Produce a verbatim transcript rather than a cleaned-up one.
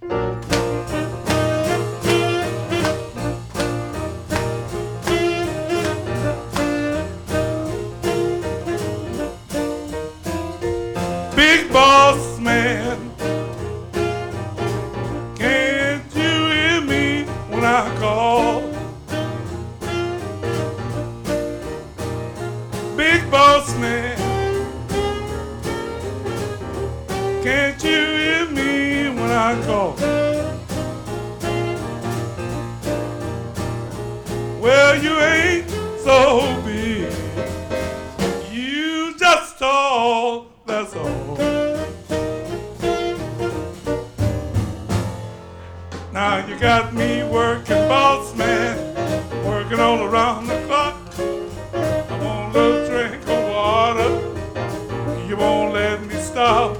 Big boss man, can't you hear me when I call? Big boss man, can't you hear me when I call? Well, you ain't so big, you just tall, that's all. Now you got me working, boss man, working all around the clock. I want a little drink of water, you won't let me stop.